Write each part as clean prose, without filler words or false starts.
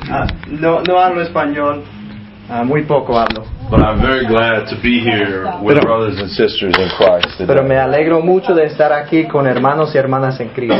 No hablo español, muy poco hablo. But I'm very glad to be here with brothers and sisters in Christ today. Pero me alegro mucho de estar aquí con hermanos y hermanas en Cristo.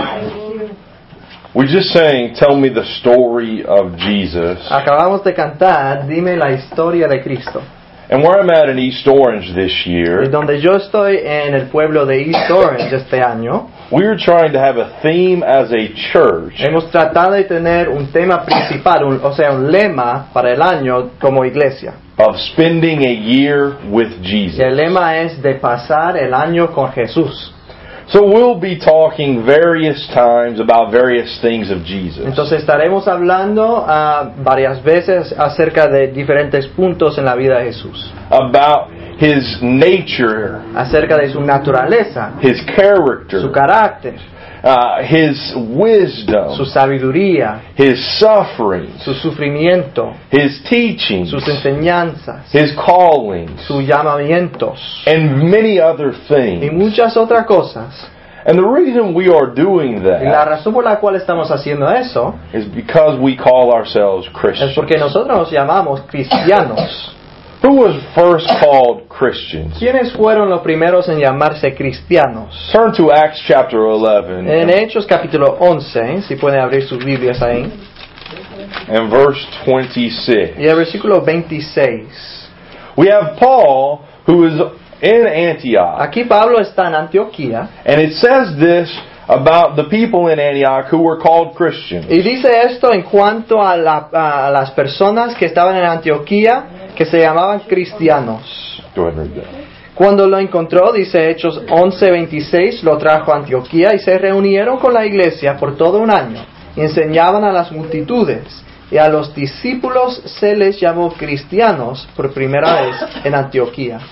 We just sang, "Tell me the story of Jesus." Acabamos de cantar, dime la historia de Cristo. And where I'm at in East Orange this year, Y donde yo estoy en el pueblo de East Orange este año, we're trying to have a theme as a church hemos tratado de tener un tema principal, un lema para el año como iglesia. of spending a year with Y Jesus. el lema es de pasar el año con Jesús. So we'll be talking various times about various things of Jesus. Entonces estaremos hablando varias veces acerca de diferentes puntos en la vida de Jesús. About His nature, Acerca de su naturaleza, His character, su carácter, His wisdom, su sabiduría, His suffering, su sufrimiento, His teachings, sus enseñanzas, His callings, sus llamamientos and many other y things. muchas otras cosas. And the reason we are doing Y la that razón por la cual estamos haciendo eso is because we call ourselves es Christians. porque nosotros nos llamamos cristianos. Who was first called Christians? ¿Quiénes fueron los primeros en llamarse cristianos? Turn to Acts chapter 11 En Hechos capítulo 11, si pueden abrir sus Biblias ahí, and verse 26. y el versículo 26. We have Paul who is in Antioch, Aquí Pablo está en Antioquía and it says this about the people in Antioch who were called Christians. y dice esto en cuanto a las personas que estaban en Antioquía que se llamaban cristianos. Go ahead and read that. Cuando lo encontró, dice Hechos 11:26, lo trajo a Antioquía y se reunieron con la iglesia por todo un año y enseñaban a las multitudes. Y a los discípulos se les llamó cristianos por primera vez en Antioquía.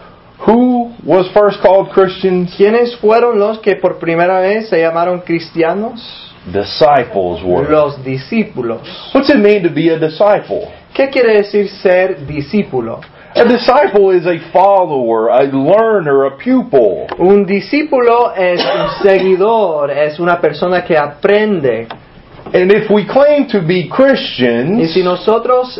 Who was first called Christians? ¿Quiénes fueron los que por primera vez se llamaron cristianos? Disciples were. Los discípulos. What's it mean to be a disciple? ¿Qué quiere decir ser discípulo? A disciple is a follower, a learner, a pupil. Un discípulo es un seguidor, es una persona que aprende. And if we claim to be Y Christians, si nosotros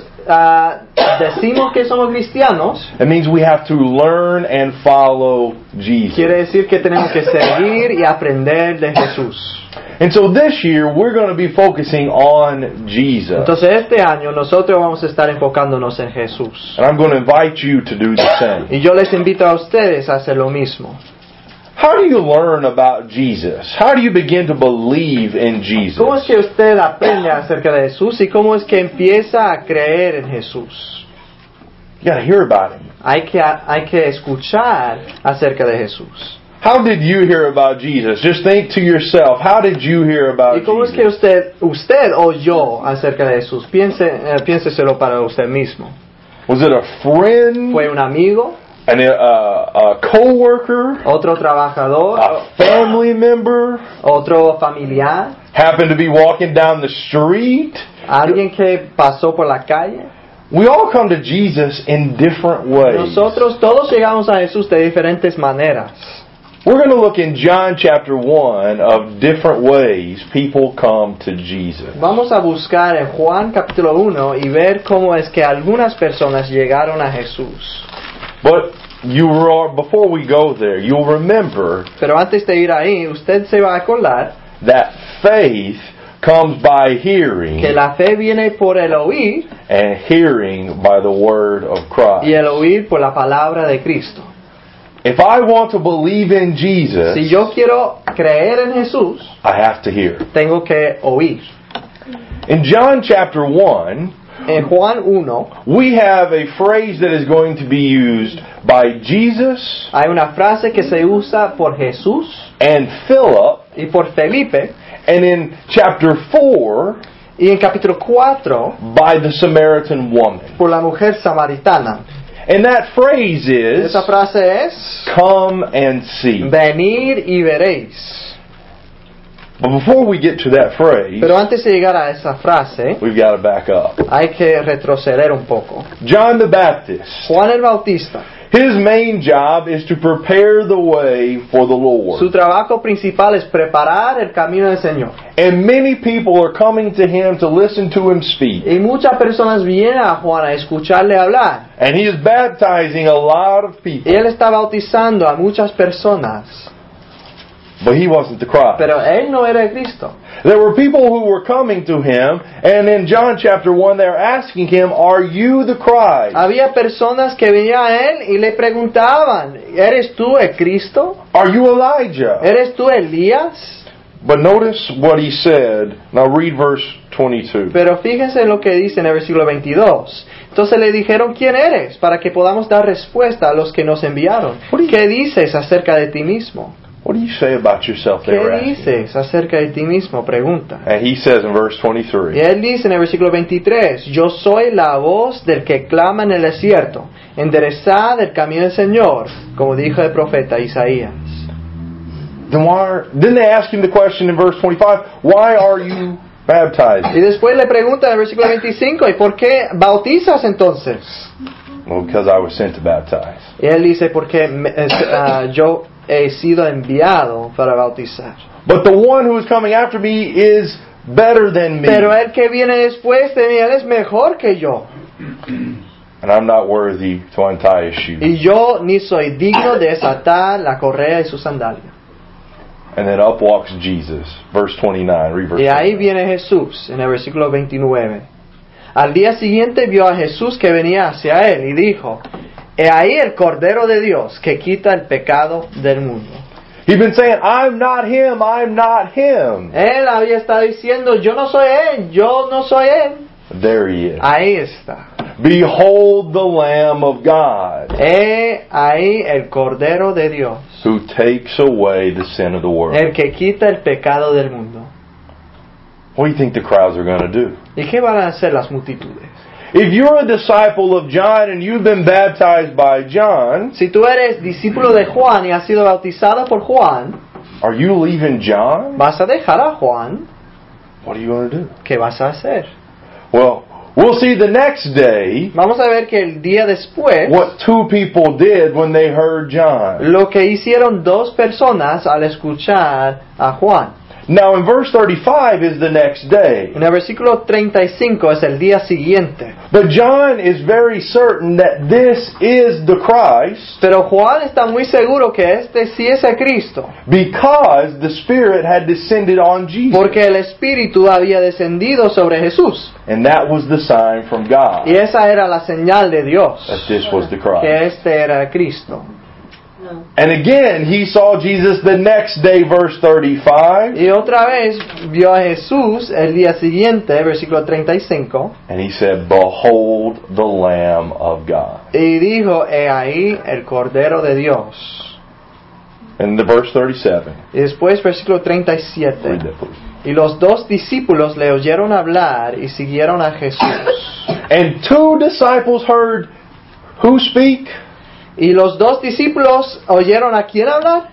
decimos que somos cristianos, it means we have to learn and follow Jesus. quiere decir que tenemos que seguir y aprender de Jesús. And so this year we're going to be focusing on Jesus. Entonces este año nosotros vamos a estar enfocándonos en Jesús. And I'm going to invite you to do the same. Y yo les invito a ustedes a hacer lo mismo. How do you learn about Jesus? How do you begin to believe in Jesus? ¿Cómo es que usted aprende acerca de Jesús y cómo es que empieza a creer en Jesús? You got to hear about Him. Hay que escuchar acerca de Jesús. How did you hear about Jesus? Just think to yourself, how did you hear about ¿Y cómo es que Jesus? usted oyó acerca de Jesús? Piénseselo para usted mismo. Was it a friend? ¿Fue un amigo? A co-worker? ¿Otro trabajador? A family member? ¿Otro familiar? Happened to be walking down the street? ¿Alguien que pasó por la calle? We all come to Jesus in different ways. Nosotros todos llegamos a Jesús de diferentes maneras. We're going to look in John chapter 1 of different ways people come to Jesus. Vamos a buscar en Juan capítulo 1 y ver cómo es que algunas personas llegaron a Jesús. But before we go there, you'll remember Pero antes de ir ahí, usted se va a acordar that faith comes by hearing, que la fe viene por el oír and hearing by the word of Christ. y el oír por la palabra de Cristo. If I want to believe in Jesus, Si yo quiero creer en Jesús, I have to hear. tengo que oír. In John chapter 1, En Juan 1 we have a phrase that is going to be used by Jesus hay una frase que se usa por Jesús and Philip, y por Felipe, and in chapter 4 y en capítulo 4 by the Samaritan woman. por la mujer samaritana. And that phrase is, Esa frase es: come and see. venid y veréis. But before we get to that phrase, Pero antes de llegar a esa frase, we've got to back up. hay que retroceder un poco. John the Baptist, Juan el Bautista, His main job is to prepare the way for the Su Lord. trabajo principal es preparar el camino del Señor. And many people are coming to him to listen to him speak. Y muchas personas vienen a Juan a escucharle hablar. And he is baptizing a lot of Y people. él está bautizando a muchas personas. But he wasn't the Christ. Pero él no era el Cristo. There were people who were coming to him, and in John chapter 1 they're asking him, "Are you the Christ? Había personas que venían a él y le preguntaban, ¿eres tú el Cristo? Are you Elijah?" ¿Eres tú Elías? But notice what he said. Now read verse 22. Pero fíjense en lo que dice en el versículo 22. Entonces le dijeron, ¿quién eres? Para que podamos dar respuesta a los que nos enviaron. ¿Qué dices acerca de ti mismo? What do you say about yourself? They were ¿Qué asking. dices acerca de ti mismo? Pregunta. And he says in verse Y 23, él dice en el versículo 23, yo soy la voz del que clama en el desierto, enderezad el camino del Señor, como dijo el profeta Isaías. Didn't they ask him the question in verse 25, why are you Y baptized? después le pregunta en el versículo 25, ¿y por qué bautizas entonces? Well, because I was sent to baptize. Y él dice, porque yo he sido enviado para bautizar. But the one who is coming after me is better than me. Pero el que viene después de mí, él es mejor que yo. And I'm not worthy to untie his shoe. Y yo ni soy digno de desatar la correa de su sandalia. And then up walks Jesus. Verse 29. Read verse Y ahí 29. viene Jesús, en el versículo 29. Al día siguiente vio a Jesús que venía hacia él y dijo, he ahí el Cordero de Dios que quita el pecado del mundo. He'd been saying, I'm not him, I'm not him. Él había estado diciendo, yo no soy él, yo no soy él. There he is. Ahí está. Behold the Lamb of God, He ahí el Cordero de Dios, who takes away the sin of the world. el que quita el pecado del mundo. What do you think the crowds are going to do? ¿Y qué van a hacer las multitudes? If you're a disciple of John and you've been baptized by John, Si tú eres discípulo de Juan y has sido bautizado por Juan, are you leaving John? ¿vas a dejar a Juan? What are you going to do? ¿Qué vas a hacer? Well, we'll see the next day Vamos a ver que el día después, what two people did when they heard John. lo que hicieron dos personas al escuchar a Juan. Now in verse 35 is the next day. En el versículo 35 es el día siguiente. But John is very certain that this is the Christ Pero Juan está muy seguro que este sí es el Cristo, because the Spirit had descended on Jesus. porque el Espíritu había descendido sobre Jesús. And that was the sign from God Y esa era la señal de Dios, that this was the que Christ. este era el Cristo. And again, he saw Jesus the next day, verse 35. Y otra vez vio a Jesús el día siguiente, versículo 35, And he said, Behold the Lamb of God. y dijo, he ahí el Cordero de Dios. And the verse 37. Y después, versículo 37. Read that, please. Y los dos discípulos le oyeron hablar y siguieron a Jesús. And two disciples heard who speak? Y los dos discípulos oyeron a quién hablar?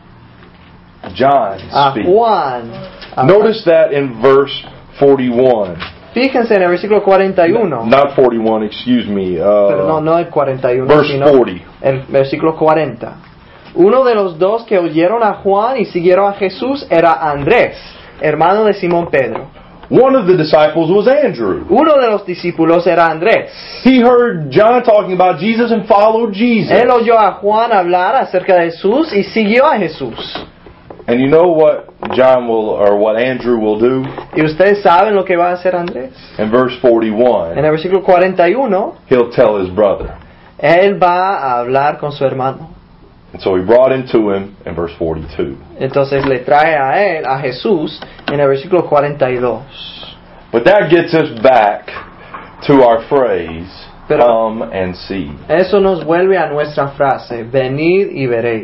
John A speak. Juan. Notice that in verse 41. Fíjense en el versículo 41. Not 41, excuse me. Pero no el 41, verse sino 40. el versículo 40. Uno de los dos que oyeron a Juan y siguieron a Jesús era Andrés, hermano de Simón Pedro. One of the disciples was Andrew. Uno de los discípulos era Andrés. He heard John talking about Jesus and followed Jesus. Él oyó a Juan hablar acerca de Jesús y siguió a Jesús. And you know what what Andrew will do? ¿Y ustedes saben lo que va a hacer Andrés? In verse 41, En el versículo 41, he'll tell his brother. él va a hablar con su hermano. And so he brought him to him in verse 42. Entonces le trae a él, a Jesús, en el versículo 42. But that gets us back to our phrase, Pero- come and see. Eso nos vuelve a nuestra frase, venid y veréis.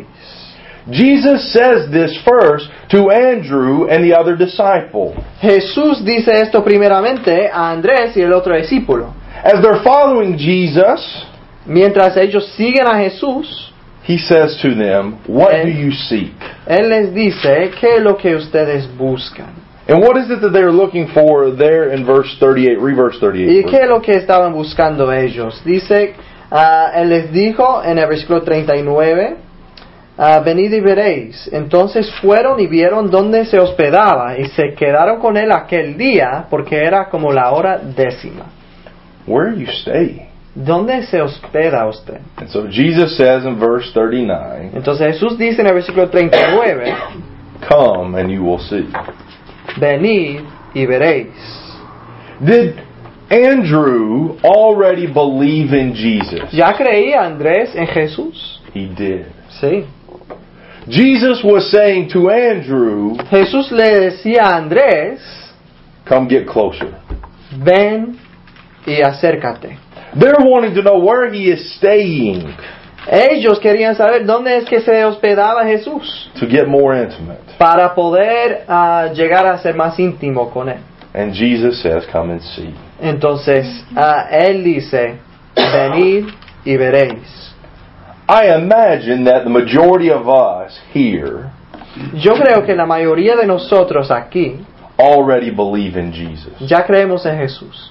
Jesus says this first to Andrew and the other disciple. Jesús dice esto primeramente a Andrés y el otro discípulo. As they're following Jesus, Mientras ellos siguen a Jesús, he says to them, what And- do you seek? Él les dice, ¿qué es lo que ustedes buscan? And what is it that they're looking for there in verse 38? Read verse 38. ¿Y please. qué es lo que estaban buscando ellos? Dice, Él les dijo en el versículo 39, venid y veréis. Entonces fueron y vieron dónde se hospedaba y se quedaron con él aquel día porque era como la hora 10. Where are you staying? ¿Dónde se hospeda usted? And so Jesus says in verse 39, Entonces Jesús dice en el versículo 39, come and you will see. venid y veréis. Did Andrew already believe in Jesus? ¿Ya creía Andrés en Jesús? He did. Sí. Jesus was saying to Andrew, Jesús le decía a Andrés, come get closer. ven y acércate. They're wanting to know where he is staying Ellos querían saber dónde es que se hospedaba Jesús to get more intimate. para poder llegar a ser más íntimo con él. And Jesus says, come and see. Entonces, él dice, venid y veréis. I imagine that the majority of us here Yo creo que la mayoría de nosotros aquí already believe in Jesus. ya creemos en Jesús.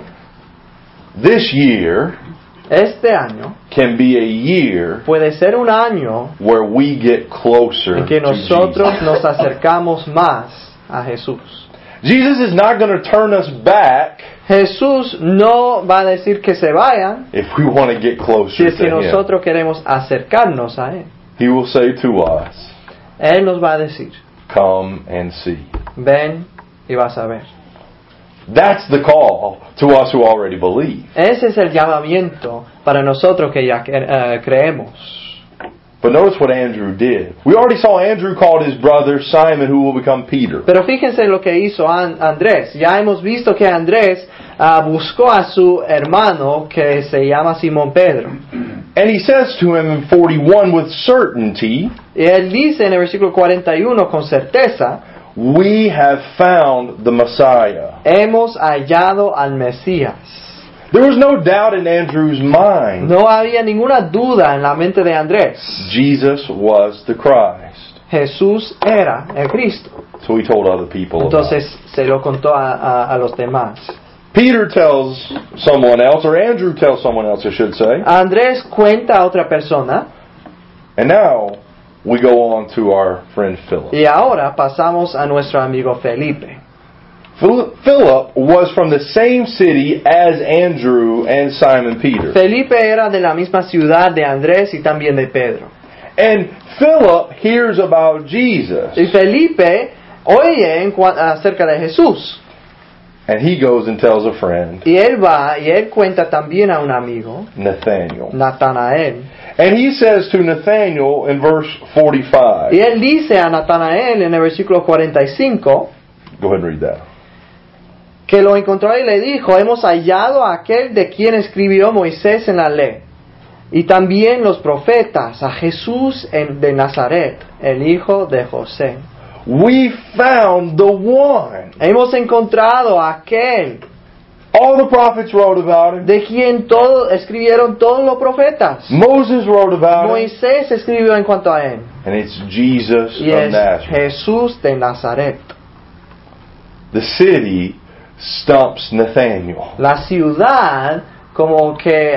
This year Este año can be a year puede ser un año where we get closer en que to nosotros Jesus. nos acercamos más a Jesús. Jesus is not going to turn us back Jesús no va a decir que se vayan if we want to get si closer es que to Him. nosotros queremos acercarnos a Él. He will say to us, Él nos va a decir, come and see. ven y vas a ver. That's the call to us who already believe. Ese es el llamamiento para nosotros que ya creemos. But notice what Andrew did. We already saw Andrew called his brother Simon, who will become Peter. Pero fíjense lo que hizo Andrés. Ya hemos visto que Andrés buscó a su hermano que se llama Simón Pedro. And he says to him in 41 with certainty, Y él dice en el versículo 41 con certeza, we have found the Messiah. hemos hallado al Mesías. There was no doubt in Andrew's mind. No había ninguna duda en la mente de Andrés. Jesus was the Christ. Jesús era el Cristo. So he told other people about Entonces it. se lo contó a los demás. Peter tells someone else, or Andrew tells someone else, I should say. Andrés cuenta a otra persona. And now we go on to our friend Philip. Y ahora pasamos a nuestro amigo Felipe. Philip was from the same city as Andrew and Simon Peter. Felipe era de la misma ciudad de Andrés y también de Pedro. And Philip hears about Jesus. Y Felipe oye acerca de Jesús. And he goes and tells a friend, Y él va y él cuenta también a un amigo, Nathaniel. Natanael. And he says to Nathaniel in verse 45. Y él dice a Natanael en el versículo 45, Go ahead and read that. que lo encontró y le dijo, hemos hallado a aquel de quien escribió Moisés en la ley, y también los profetas, a Jesús de Nazaret, el hijo de José. We found the one. Hemos encontrado a aquel All the prophets wrote about him. de quien escribieron todos los profetas. Moses wrote about him. Moisés escribió en cuanto a él, And it's Jesus y of es Nazareth. Jesús de Nazaret. The city stumps Nathaniel. La ciudad como que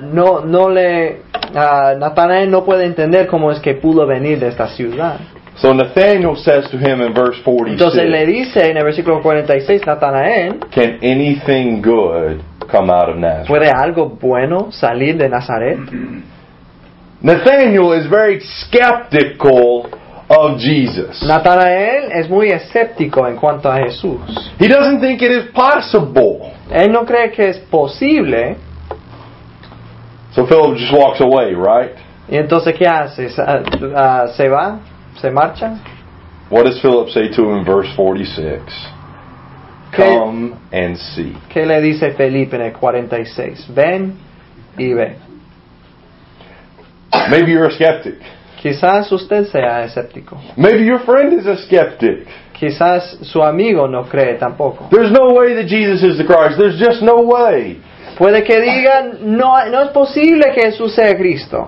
Natanael no puede entender cómo es que pudo venir de esta ciudad. So Nathaniel says to him in verse 46, Entonces le dice en el versículo 46, Natanael, can anything good come out of Nazareth? ¿puede algo bueno salir de Nazaret? Nathaniel is very skeptical of Jesus. Natanael es muy escéptico en cuanto a Jesús. He doesn't think it is possible. Él no cree que es posible. So Philip just walks away, right? Y entonces, ¿qué hace? ¿Se va? ¿Se marcha? What does Philip say to him in verse 46? Come and see. ¿Qué le dice Felipe en el 46? Ven y ve. Maybe you're a skeptic. Quizás usted sea escéptico. Maybe your friend is a skeptic. Quizás su amigo no cree tampoco. There's no way that Jesus is the Christ. There's just no way. Puede que digan, no es posible que Jesús sea Cristo.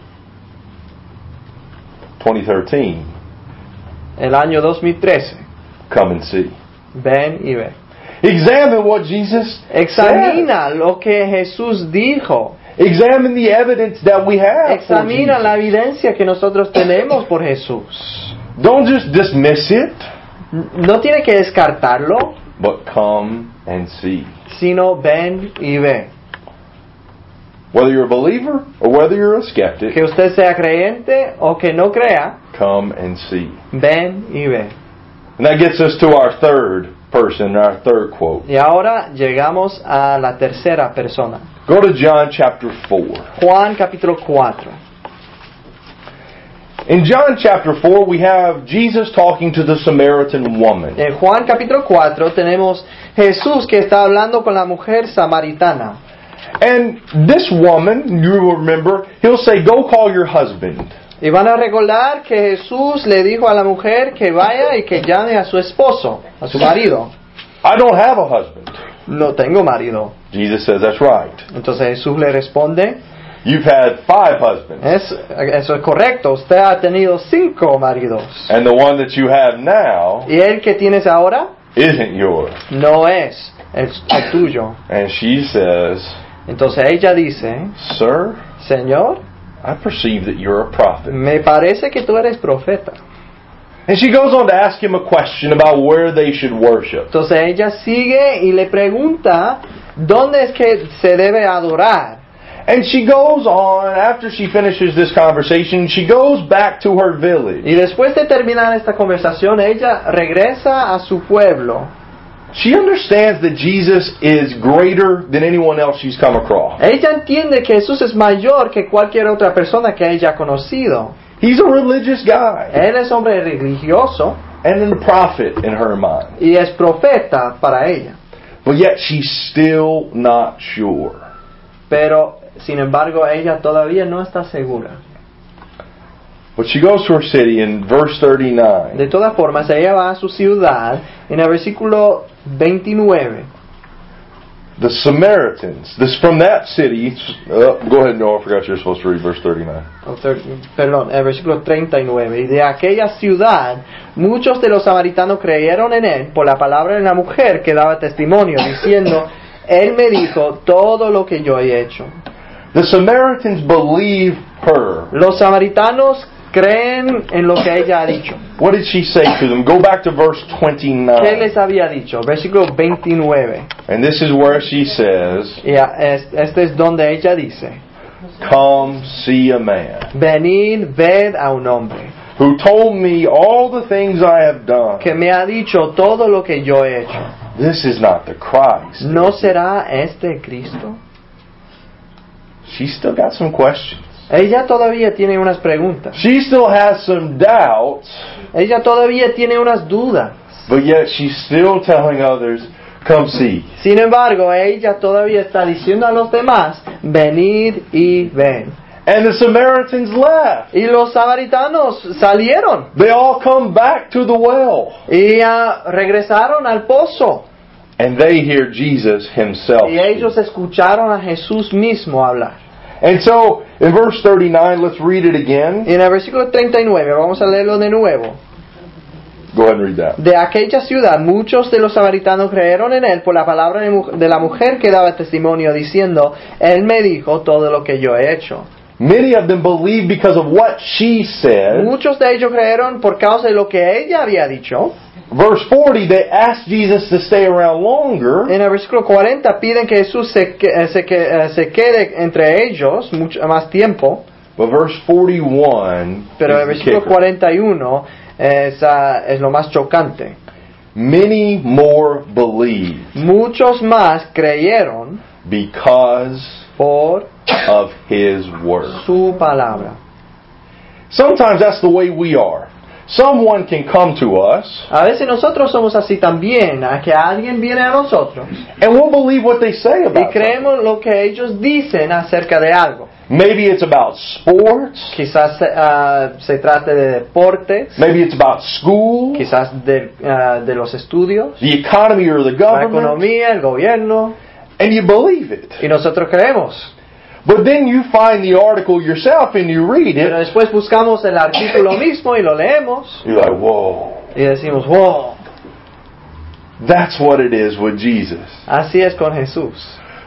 2013. El año 2013. Come and see. Ven y ve. Examine what Jesus said. Examina lo que Jesús dijo. Examine the evidence that we have for Examina Jesus. la evidencia que nosotros tenemos por Jesús. Don't just dismiss it, No tiene que descartarlo, but come and see. sino ven y ve. Whether you're a believer or whether you're a skeptic, Que usted sea creyente o que no crea, come and see. ven y ve. And that gets us to our third person, our third quote. Y ahora llegamos a la tercera persona. Go to John chapter 4. Juan capítulo 4. In John chapter 4, we have Jesus talking to the Samaritan woman. En Juan capítulo 4 tenemos Jesús que está hablando con la mujer samaritana. And this woman, you will remember, he'll say, go call your husband. Y van a recordar que Jesús le dijo a la mujer que vaya y que llame a su esposo, a su marido. I don't have a husband. No tengo marido. Jesus says, that's right. Entonces Jesús le responde, You've had 5 husbands. eso es correcto, usted ha tenido 5 maridos. And the one that you have now Y el que tienes ahora isn't yours. no es el tuyo. And she says, Entonces ella dice, Sir, Señor, I perceive that you're a prophet. me parece que tú eres profeta. And she goes on to ask him a question about where they should worship. Entonces ella sigue y le pregunta dónde es que se debe adorar. And she goes on, after she finishes this conversation, she goes back to her village. Y después de terminar esta conversación, ella regresa a su pueblo. She understands that Jesus is greater than anyone else she's come across. Ella entiende que Jesús es mayor que cualquier otra persona que ella ha conocido. He's a religious guy Él es hombre religioso and a prophet in her mind. y es profeta para ella. But yet she's still not sure. Pero, sin embargo, ella todavía no está segura. But she goes to her city in verse 39. De todas formas, ella va a su ciudad en el versículo 29. The Samaritans, this from that city. Go ahead, Noah. I forgot you're supposed to read verse 39. Perdón, el versículo 39. Y de aquella ciudad, muchos de los samaritanos creyeron en él por la palabra de la mujer que daba testimonio, diciendo, él me dijo todo lo que yo he hecho. The Samaritans believe her. Los samaritanos creen en lo que ella ha dicho. What did she say to them? Go back to verse ¿Qué 29. les había dicho? Versículo 29. And this is where she says, Y este es donde ella dice, Come see a man venid, ved a un hombre who told me all the things I have done. que me ha dicho todo lo que yo he hecho. This is not the Christ. ¿No será este Cristo? She still got some questions. Ella todavía tiene unas preguntas. She still has some doubts, Ella todavía tiene unas dudas. but yet she's still telling others, come see. Sin embargo, ella todavía está diciendo a los demás, venid y ven. And the Samaritans left. Y los samaritanos salieron They all come back to the well. y regresaron al pozo. And they hear Jesus himself Y speak. ellos escucharon a Jesús mismo hablar. And so, in verse 39, let's read it again. Y en el versículo 39, vamos a leerlo de nuevo. Go ahead and read that. De aquella ciudad, muchos de los samaritanos creyeron en él por la palabra de la mujer que daba testimonio, diciendo, él me dijo todo lo que yo he hecho. Many of them believed because of what she said. Muchos de ellos creyeron por causa de lo que ella había dicho. Verse 40, they asked Jesus to stay around longer. En el versículo 40 piden que Jesús se quede entre ellos mucho más tiempo. But verse 41 Pero el is the versículo kicker. 41 es lo más chocante. Many more believed Muchos más creyeron because por of his word. su palabra. Sometimes that's the way we are. Someone can come to us A veces nosotros somos así también, a que alguien viene a nosotros and we'll believe what they say y about something. creemos lo que ellos dicen acerca de algo. Maybe it's about sports. Quizás se trate de deportes, Maybe it's about school, quizás de los estudios, the economy, or the la government. economía, el gobierno, And you believe it. y nosotros creemos. But then you find the article yourself and you read Pero it. después buscamos el artículo mismo y lo leemos You're like, whoa. y decimos, wow, That's what it is with Jesus. así es con Jesús.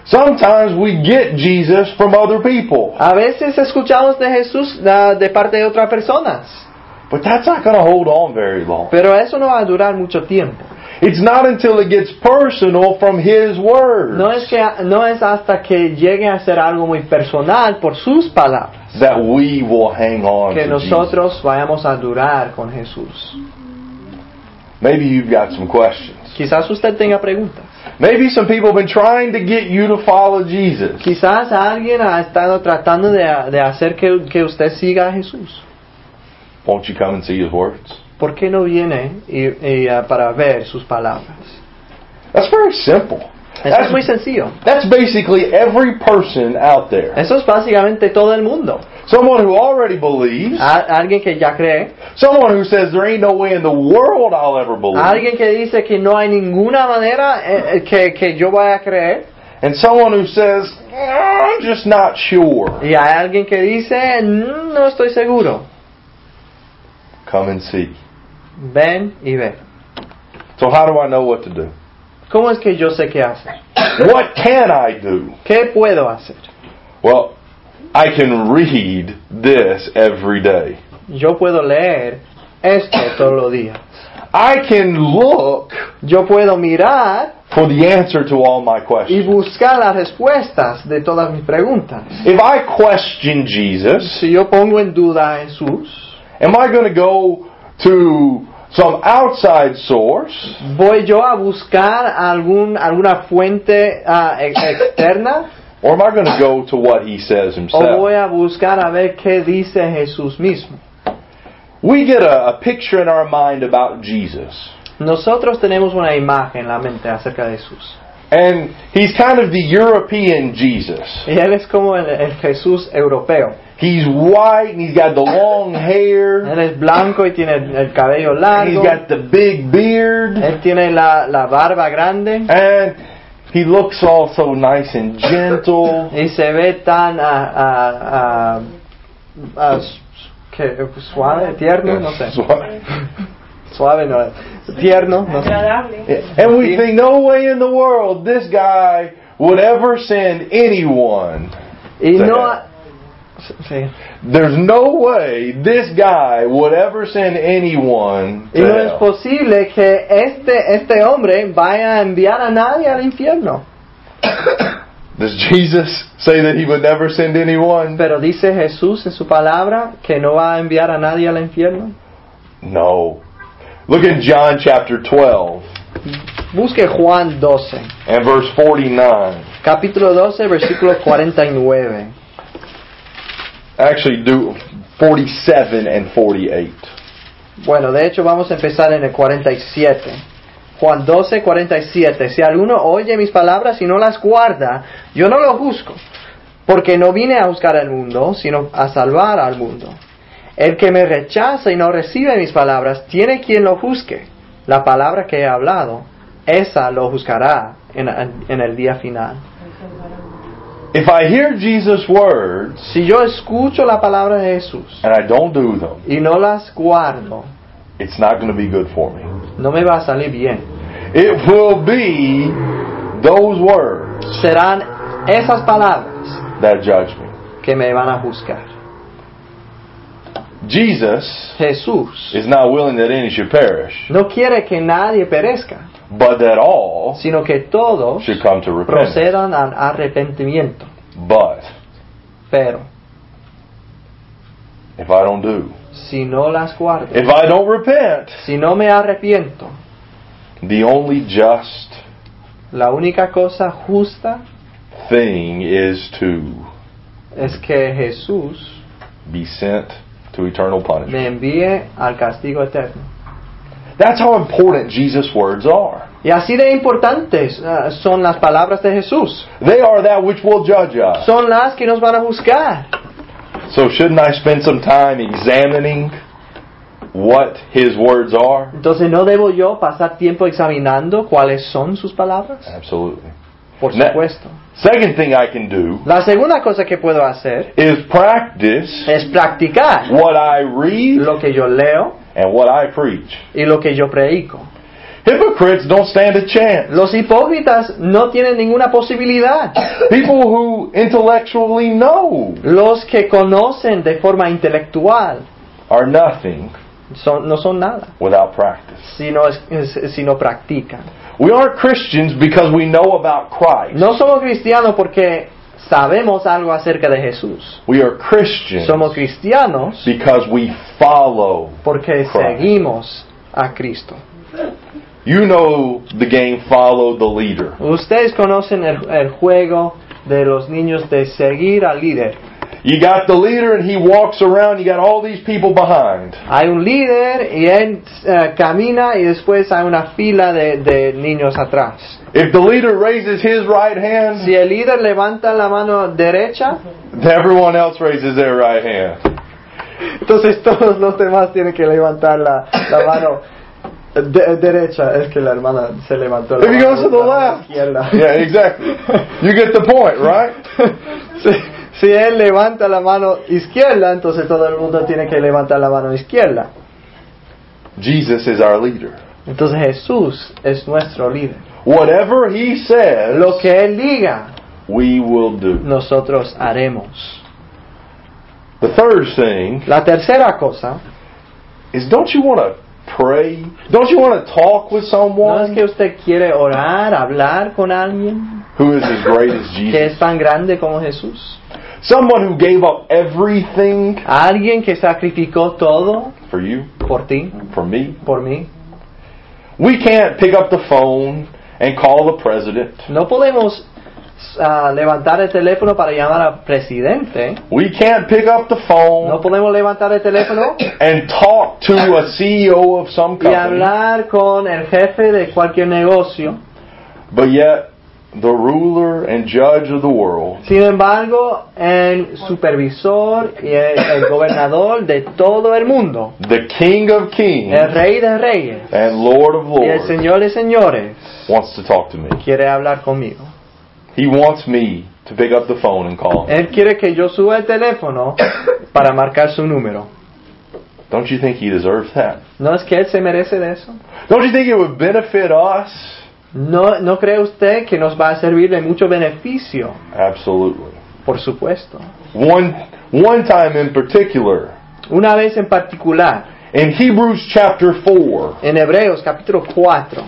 Sometimes we get Jesus from other people. A veces escuchamos de Jesús de parte de otras personas, But that's not going to hold on very long. pero eso no va a durar mucho tiempo. It's not until it gets personal from His Word No es hasta que llegue a ser algo muy personal por sus palabras that we will hang on que to Jesus. nosotros vayamos a durar con Jesús. Maybe you've got some questions. Quizás usted tenga preguntas. Maybe some people have been trying to get you to follow Jesus. Quizás alguien ha estado tratando de hacer que usted siga a Jesús. Won't you come and see His words? ¿Por qué no viene para ver sus palabras? That's very simple. Eso es muy sencillo. That's basically every person out there. Eso es básicamente todo el mundo. Someone who already believes. Alguien que ya cree. Someone who says there ain't no way in the world I'll ever believe. Alguien que dice que no hay ninguna manera que yo vaya a creer. And someone who says, I'm just not sure. Y hay alguien que dice, no estoy seguro. Come and see. Ven y ve. So how do I know what to do? ¿Cómo es que yo sé qué hacer? What can I do? ¿Qué puedo hacer? Well, I can read this every day. Yo puedo leer esto todos los días. I can look Yo puedo mirar for the answer to all my y questions. buscar las respuestas de todas mis preguntas. If I question Jesus, Si yo pongo en duda a Jesús, am I going to go to some outside source? ¿voy yo a buscar alguna fuente externa? Or am I going to go to what He says ¿O Himself? voy a buscar a ver qué dice Jesús mismo? We get a picture in our mind about Jesus. Nosotros tenemos una imagen en la mente acerca de Jesús. And He's kind of the European Jesus. Y Él es como el Jesús europeo. He's white and He's got the long hair. Él es blanco y tiene el cabello And largo. He's got the big beard. Él tiene la barba grande. And He looks all so nice and gentle. Y se ve tan suave, tierno, no sé. Suave no es. Tierno, no sé. And we think, no way in the world this guy would ever send anyone. Y to no... hell. Sí. There's no way this guy would ever send anyone Y to no es hell. posible que este hombre vaya a enviar a nadie al infierno. Does Jesus say that He would never send anyone? Pero dice Jesús en su palabra que no va a enviar a nadie al infierno. No. Look in John chapter 12 Busque Juan 12, and verse 49. capítulo 12, versículo 49. Actually, do 47 and 48. Bueno, de hecho vamos a empezar en el 47. Juan 12, 47. Si alguno oye mis palabras y no las guarda, yo no lo juzgo, porque no vine a juzgar al mundo, sino a salvar al mundo. El que me rechaza y no recibe mis palabras, tiene quien lo juzgue. La palabra que he hablado, esa lo juzgará en el día final. If I hear Jesus' words Si yo escucho la palabra de Jesús and I don't do them, y no las guardo, it's not going to be good for me. no me va a salir bien. It will be those words Serán esas palabras that judge me. que me van a juzgar. Jesus Jesús is not willing that any should perish, no quiere que nadie perezca, but that all sino que todos should come to repentance. procedan al arrepentimiento. But Pero if I don't do, si no las guardo, if I don't repent, si no me arrepiento, the only just la única cosa justa thing is to es que Jesús be sent to eternal punishment. me envíe al castigo eterno. That's how important Jesus' words are. Y así de importantes son las palabras de Jesús. They are that which will judge us. Son las que nos van a juzgar. So shouldn't I spend some time examining what His words are? Entonces, ¿no debo yo pasar tiempo examinando cuáles son sus palabras? Absolutely. Por Ne- supuesto. Second thing I can do La segunda cosa que puedo hacer is practice es practicar what I read lo que yo leo and what I preach. y lo que yo predico. Hypocrites don't stand a chance. Los hipócritas no tienen ninguna posibilidad. People who intellectually know Los que conocen de forma intelectual are nothing no son nada without practice. si no practican. We aren't Christians because we know about Christ. No somos cristianos porque sabemos algo acerca de Jesús. We are Christians Somos cristianos because we follow porque Christ. seguimos a Cristo. You know the game Follow the Leader. Ustedes conocen el juego de los niños de seguir al líder. You got the leader and he walks around, you got all these people behind. Hay un líder y él camina y después hay una fila de niños atrás. If the leader raises his right hand, Si el líder levanta la mano derecha, everyone else raises their right hand. entonces todos los demás tienen que levantar la mano derecha. Es que la hermana se levantó la If he mano goes to the left, izquierda. yeah, exactly. You get the point, right? Si él levanta la mano izquierda, entonces todo el mundo tiene que levantar la mano izquierda. Jesus is our leader. Entonces Jesús es nuestro líder. Whatever he says, Lo que él diga, we will do. nosotros haremos. The third thing La tercera cosa, is, don't you want to pray? Don't you want to talk with ¿no es someone que usted quiere orar, hablar con alguien who is as great as que Jesus? es tan grande como Jesús? Someone who gave up everything Alguien que sacrificó todo for you, por ti, for me. por mí. We can't pick up the phone and call the president. No podemos levantar el teléfono para llamar al presidente. We can't pick up the No phone podemos levantar el teléfono and talk to a CEO of some y company. hablar con el jefe de cualquier negocio. But yet, the ruler and judge of the world Sin embargo, el supervisor y el gobernador de todo el mundo, the King of Kings el Rey de Reyes and Lord of y el Lords Señor de Señores, wants to talk to me. quiere hablar conmigo. He wants me to pick up the phone and call him. Él quiere que yo suba el teléfono para marcar su número. Don't you think he deserves that? ¿No es que él se merece de eso? Don't you think it would benefit us? ¿No cree usted que nos va a servir de mucho beneficio? Absolutely. Por supuesto. One time in particular, Una vez en particular, in Hebrews chapter 4, en Hebreos capítulo 4,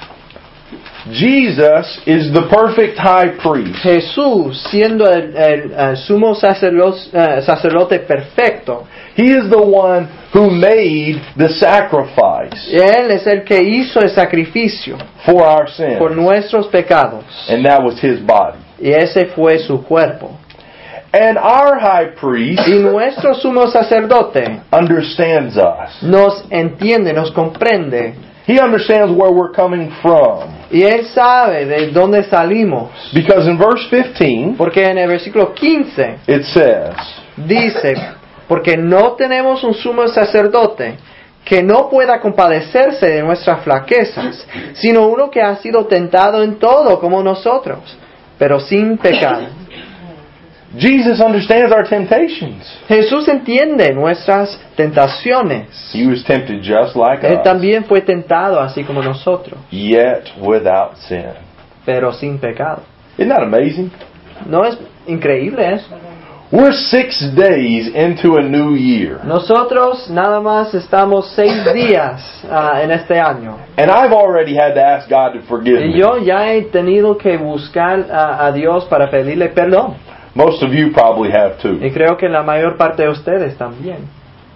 Jesus is the perfect high priest. Jesús, siendo el sumo sacerdote perfecto, He is the one who made the sacrifice Él es el que hizo el sacrificio for our sins. por nuestros pecados. And that was his body. Y ese fue su cuerpo. And our high priest Y nuestro sumo sacerdote understands us. nos entiende, nos comprende. He understands where we're coming from. Y Él sabe de dónde salimos. Because in verse 15, Porque en el versículo 15 it says, dice, porque no tenemos un sumo sacerdote que no pueda compadecerse de nuestras flaquezas, sino uno que ha sido tentado en todo como nosotros, pero sin pecado. Jesus understands our temptations. Jesús entiende nuestras tentaciones. He was tempted just like Él us, también fue tentado así como nosotros, yet without sin. pero sin pecado. Isn't that amazing? ¿No es increíble eso? We're 6 days into a new year. Nosotros nada más estamos 6 días en este año. And I've already had to ask God to forgive Y me. yo ya he tenido que buscar a Dios para pedirle perdón. Most of you probably have too. Y creo que la mayor parte de ustedes también.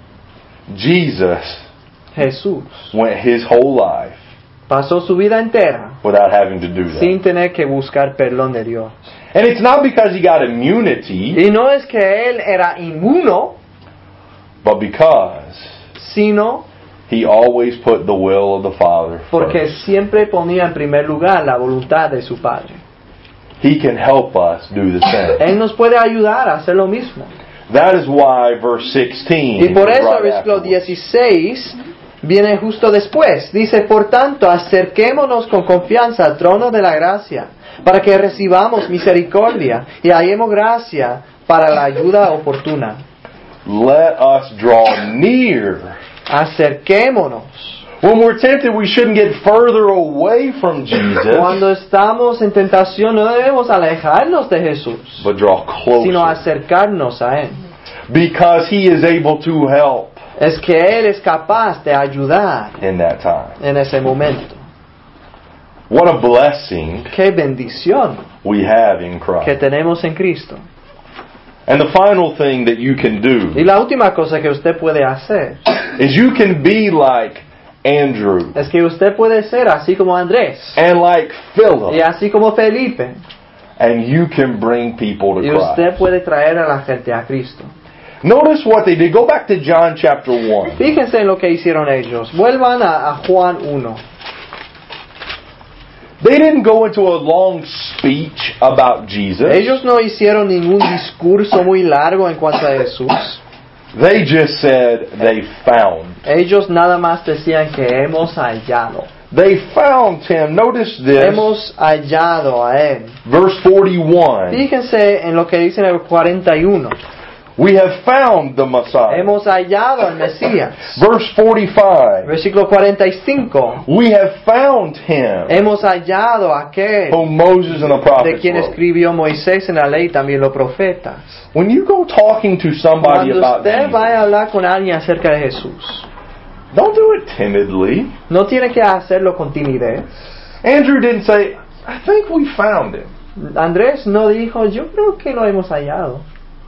Jesus Jesús went his whole life pasó su vida entera without having to do that. sin tener que buscar perdón de Dios. And it's not because he got immunity, Y no es que él era inmuno, but because sino he always put the will of the Father porque first. siempre ponía en primer lugar la voluntad de su Padre. He can help us do the same. Él nos puede ayudar a hacer lo mismo. That is why verse 16 Y por is eso el right versículo afterwards. 16 viene justo después. Dice, por tanto, acerquémonos con confianza al trono de la gracia, para que recibamos misericordia y hallemos gracia para la ayuda oportuna. Let us draw near Acerquémonos When we're tempted, we shouldn't get further away from Jesus, Cuando estamos en tentación no debemos alejarnos de Jesús, but draw sino closer, acercarnos a Él. because He is able to help Es que Él es capaz de ayudar in that time. en ese momento. What a blessing Qué bendición we have in que Christ. tenemos en Cristo. And the final thing that you can do Y la última cosa que usted puede hacer is you can be like Andrew es que usted puede ser así como Andrés and like y Philip, así como Felipe, and you can bring people to y usted Christ. puede traer a la gente a Cristo. Notice what they did. Go back to John chapter 1. Fíjense en lo que hicieron ellos. Vuelvan a Juan 1. They didn't go into a long speech about Jesus. Ellos no hicieron ningún discurso muy largo en cuanto a Jesús. They just said they found. Ellos nada más decían que hemos hallado. They found Him. Notice this. Hemos hallado a Él. Verse 41. Fíjense en lo que dice en el 41. We have found the Messiah. Hemos hallado al Mesías. Verse 45. Versículo 45. We have found Him Hemos hallado a aquel whom Moses and the de prophets quien wrote. escribió Moisés en la ley, también los profetas. When you go talking to somebody Cuando about usted Jesus, vaya a hablar con alguien acerca de Jesús, don't do it timidly. no tiene que hacerlo con timidez. Andrew didn't say, I think we found Him. Andrés no dijo, yo creo que lo hemos hallado.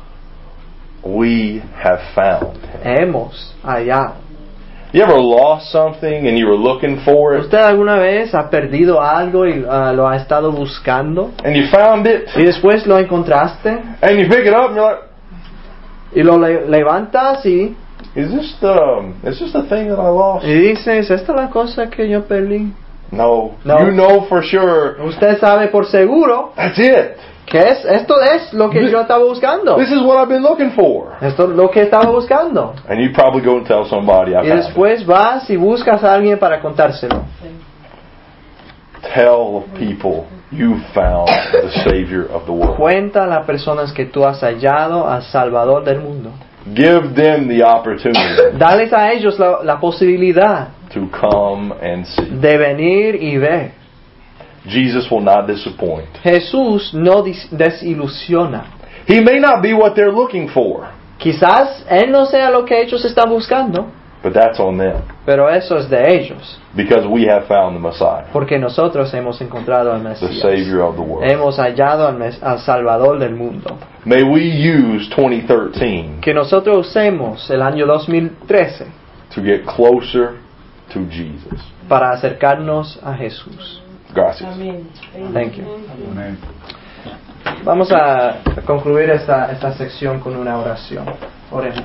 We have found Him. Hemos hallado. You ever lost something and you were looking for it ¿Usted alguna vez ha perdido algo y lo ha estado buscando? and you found it Y después lo encontraste and you pick it up and you're like, y lo levantas y is this the thing that I lost? dices, ¿esta es la cosa que yo perdí? No. No. You know for sure Usted sabe por seguro that's it. que esto es lo que yo estaba buscando. This is what I've been looking for. Esto es lo que estaba buscando. And you probably go and tell somebody I Y found it. después vas y buscas a alguien para contárselo. Tell people you found the Savior of the world. Cuenta a las personas que tú has hallado al Salvador del mundo. Give them the opportunity Dales a ellos la posibilidad to come and see. de venir y ver. Jesus will not disappoint. Jesús no desilusiona. He may not be what they're looking for, Quizás Él no sea lo que ellos están buscando, but that's on them pero eso es de ellos, because we have found the Messiah, porque nosotros hemos encontrado al the Mesías. Savior of the world. Hemos hallado al Salvador del mundo. May we use 2013 Que nosotros usemos el año 2013 to get closer to Jesus. para acercarnos a Jesús. Gracias. Thank you. Vamos a concluir esta sección con una oración. Oremos.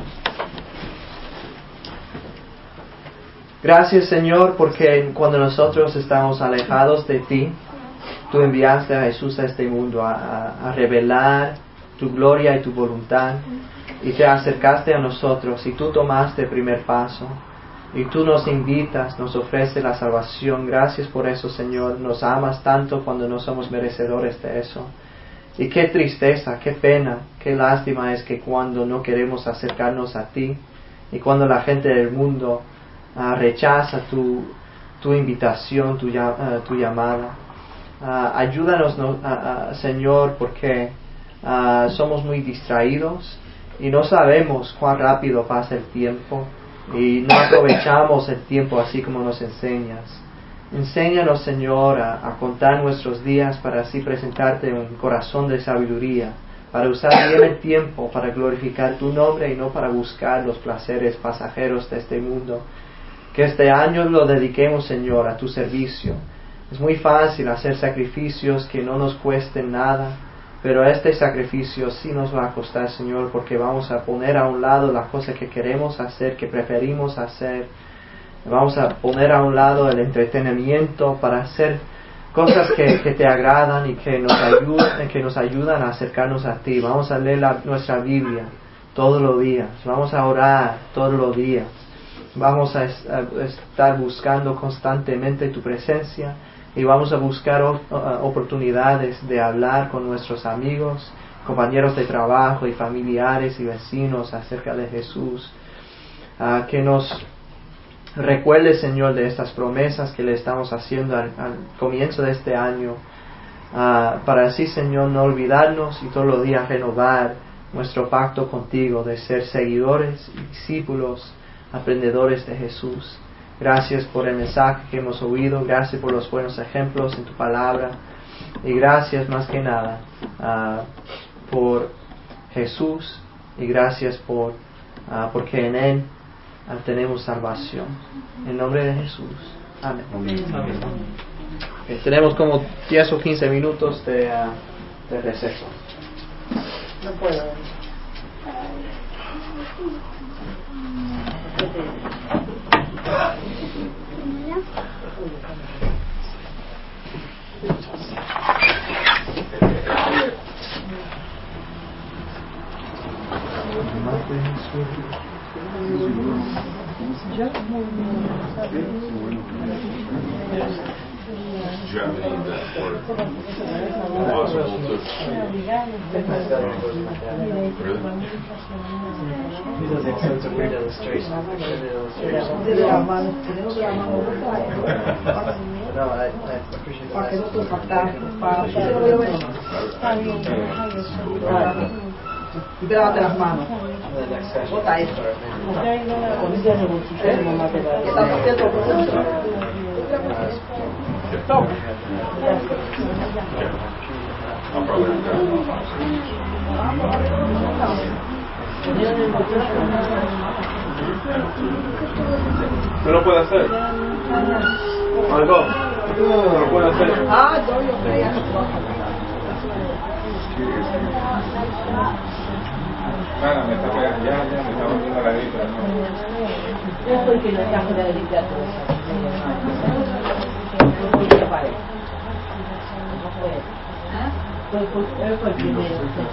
Gracias, Señor, porque cuando nosotros estamos alejados de ti, tú enviaste a Jesús a este mundo a revelar tu gloria y tu voluntad, y te acercaste a nosotros y tú tomaste el primer paso. Y tú nos invitas, nos ofreces la salvación. Gracias por eso, Señor. Nos amas tanto cuando no somos merecedores de eso. Y qué tristeza, qué pena, qué lástima es que cuando no queremos acercarnos a ti y cuando la gente del mundo rechaza tu invitación, tu llamada. Ayúdanos, Señor, porque somos muy distraídos y no sabemos cuán rápido pasa el tiempo. Y no aprovechamos el tiempo así como nos enseñas. Enséñanos, Señor, a contar nuestros días para así presentarte un corazón de sabiduría, para usar bien el tiempo para glorificar tu nombre y no para buscar los placeres pasajeros de este mundo. Que este año lo dediquemos, Señor, a tu servicio. Es muy fácil hacer sacrificios que no nos cuesten nada, pero este sacrificio sí nos va a costar, Señor, porque vamos a poner a un lado las cosas que queremos hacer, que preferimos hacer. Vamos a poner a un lado el entretenimiento para hacer cosas que te agradan y que nos ayudan a acercarnos a ti. Vamos a leer nuestra Biblia todos los días. Vamos a orar todos los días. Vamos a estar buscando constantemente tu presencia. Y vamos a buscar oportunidades de hablar con nuestros amigos, compañeros de trabajo y familiares y vecinos acerca de Jesús. Que nos recuerde, Señor, de estas promesas que le estamos haciendo al comienzo de este año, para así, Señor, no olvidarnos y todos los días renovar nuestro pacto contigo de ser seguidores y discípulos, aprendedores de Jesús. Gracias por el mensaje que hemos oído, gracias por los buenos ejemplos en tu palabra, y gracias más que nada por Jesús, y gracias porque en Él tenemos salvación. En nombre de Jesús. Amén. Okay, tenemos como 10 o 15 minutos de receso. No puedo. Y lávate las manos. Bota esto. ¿Usted lo puede hacer? ¿Algo? ¿Usted lo puede hacer? Yo creía que Nada, me está pegando, ya me está volviendo la gripe. yo soy que no trajo la derecha fue el primero.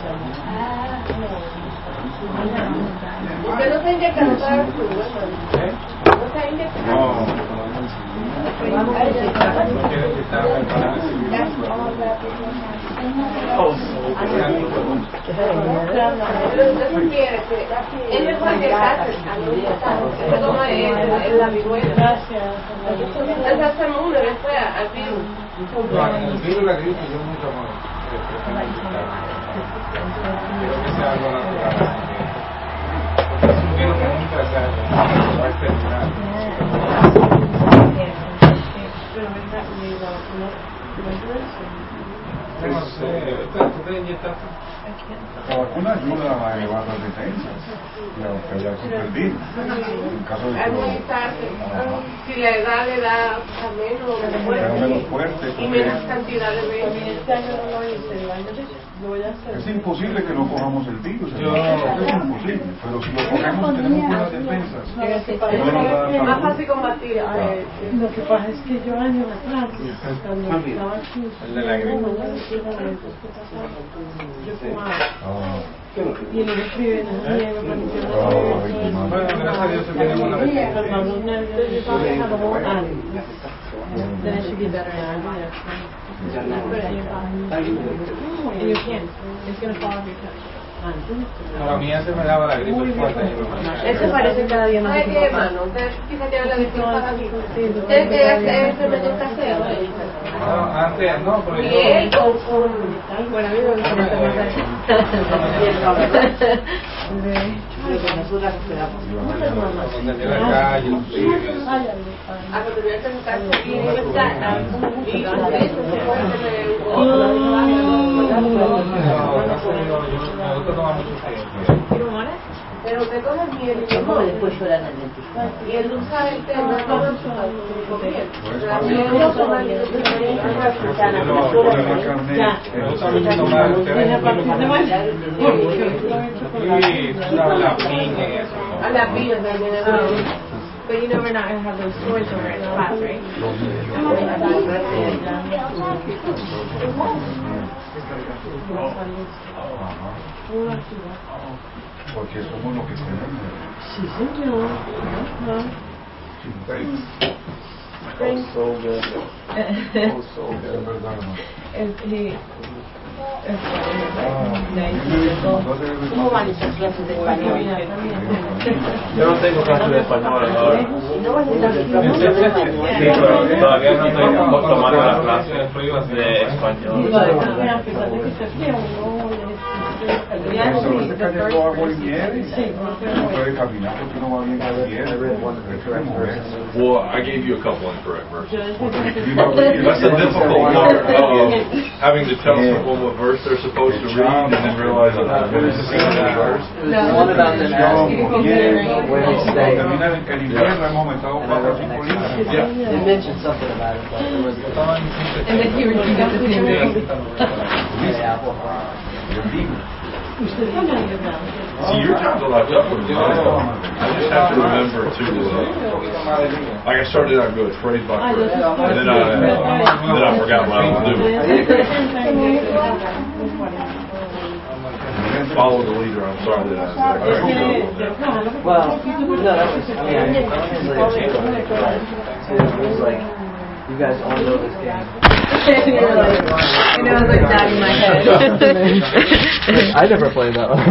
Usted no se inyecta, no sabe su no se inyecta. No. Pero usted supiera que es mejor inyectarse a no se toma la viruela. Entonces hacemos uno y después al virus. El virus y la gripe yo nunca más. Creo que sea algo natural. Porque es un virus que nunca se va a exterminar. No sé, ¿tú te inyectaste? La vacuna ayuda a elevar las defensas y a pelear contra el virus. En caso de Hay que inyectarse. Si la edad le da menos fuerte, y menos cantidad de veces. Este año no lo hice, el año lo voy a hacer. es imposible que no cojamos el virus. Es imposible, pero si lo cogemos tenemos buenas defensas. Es más fácil combatir. Lo que pasa es que yo años atrás, cuando estaba aquí, El de la gripe. yo fumaba. Y en el escriben así, me pareció Bueno, gracias a Dios se tiene buena defensa. los nervios, yo estaba dejando como then it should be better now. And you can't. It's going to fall off your tongue. No, la mía se me daba la gripe fuerte. Eso parece cada día más ¿Sabe qué, hermano? Usted fíjate la defensa aquí. Usted que hace ese método casero. No, antes, no, pero Y yo... él con bueno, a mí me gusta Cuando salí a la calle, los virus. a que tuviera que sentarse bien y antes de eso se puede tener Me gusta tomar mucho té. pero usted coge miel y limón después lloran al dentista y él usa el té no toma con miel la miel no toma miel Me gusta mucho tomar el té de y la piña y eso. a la piña también. But you know we're not going to have those stories over in class, right? Porque somos lo que comemos. Sí, señor. Oh, so good. Oh, so Es good. verdad, hermano. He, Yo ¿Cómo van esas clases de español? Yo no tengo clases de español ahora. No vas a estar Sí, pero todavía no estoy tomando las clases de español. Lo hago en nieve. No puede caminar porque no va bien a nieve. Well, I gave you a couple incorrect verses. That's That's the difficult part of having to tell someone what verse they're supposed to read and then realizing that when it's the same verse. One about them asking where they stay. Termina el invierno, hemos aumentado 4 o 5 libras. They mentioned something about it, but it was And then he repeated the same thing. See, your time's a lot tougher than mine. I just have to remember to, like I started out good, phrase by phrase, and then I forgot what I was doing. Follow the leader. I'm sorry that I couldn't go on that. well, no, that was, I mean, it was like, you guys all know this game. You're like, I know, like that in my head. I never played that one.